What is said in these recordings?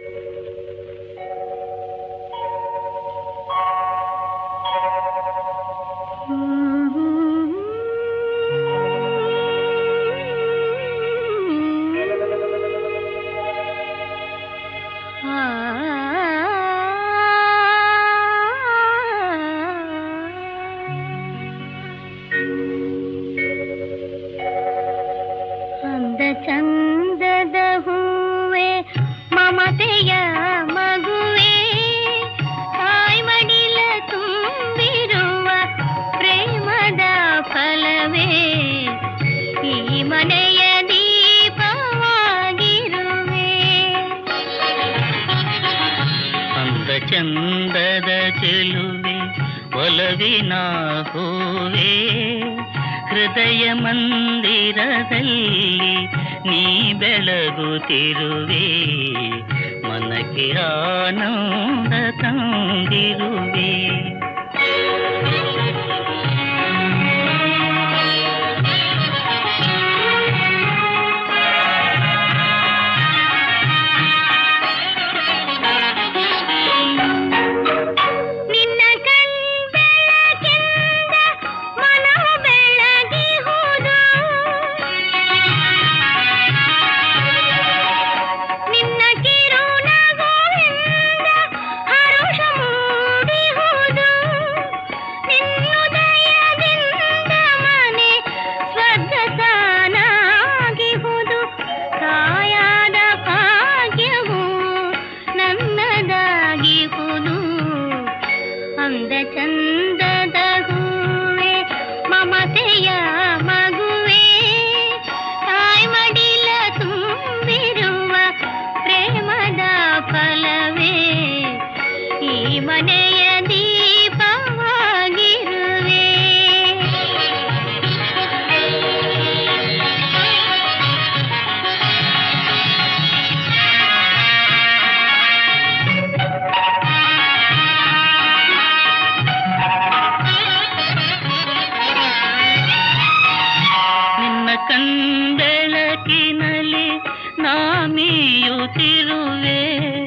ಚಂದದ ಹೂವೆ ಮಮತೆಯ ಮಗುವೆ ತಾಯಿ ಮಡಿಲ ತುಂಬಿರುವ ಪ್ರೇಮದ ಫಲವೇ ಈ ಮನೆಯ ದೀಪವಾಗಿರುವೆ. ಅಂದ ಚಂದದ ಚೆಲುವೆ ಒಲವಿನ ಹೂವೆ ಹೃದಯ ಮಂದಿರದಲ್ಲಿ ನೀ ಬೆಳಗುತ್ತಿರುವೆ ಮನಕ್ಕೆ ಆನಂದ ತಂದಿರುವೆ. ಅಂದ ಚಂದದ ಹೂವೆ ಮಮತೆಯ ಮಗುವೆ ತಾಯಿ ಮಡಿಲ ತುಂಬಿರುವ ಪ್ರೇಮದ ಫಲವೇ ಈ ಮನೆಯ ದೀಪವಾಗಿರುವೆ. ಕಂಬೆಳಕಿನಲ್ಲಿ ನಾಮಿಯುತ್ತಿರುವೆ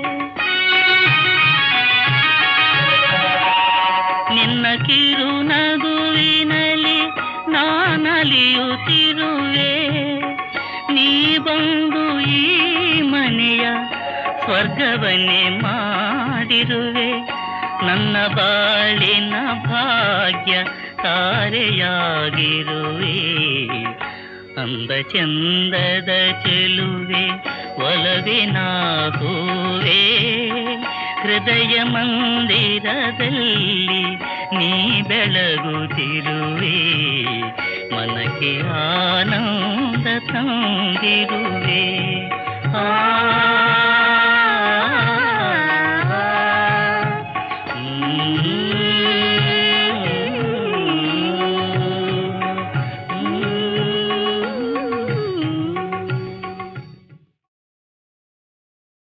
ನಿನ್ನ ಕಿರುನಗುವಿನಲ್ಲಿ ನಾನಲಿಯುತ್ತಿರುವೆ. ನೀ ಬಂದು ಈ ಮನೆಯ ಸ್ವರ್ಗವನ್ನೇ ಮಾಡಿರುವೆ ನನ್ನ ಬಾಳಿನ ಭಾಗ್ಯ ತಾರೆಯಾಗಿರುವೆ. ಅಂದ ಚಂದದ ಚೆಲುವೆ ಒಲವಿನ ಹೂವೆ ಹೃದಯ ಮಂದಿರದಲ್ಲಿ ನೀ ಬೆಳಗುತ್ತಿರುವೆ ಮನಕ್ಕೆ ಆನಂದ ತಂದಿರುವೆ.